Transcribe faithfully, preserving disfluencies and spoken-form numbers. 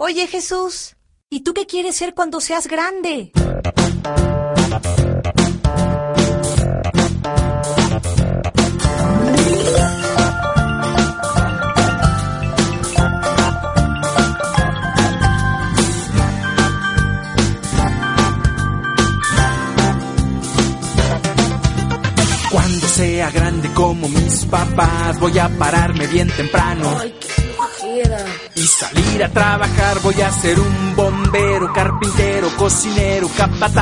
Oye, Jesús, ¿y tú qué quieres ser cuando seas grande? Cuando sea grande como mis papás, voy a pararme bien temprano. Ay, qué flojera. Y salir a trabajar, voy a ser un bombero, carpintero, cocinero, capataz.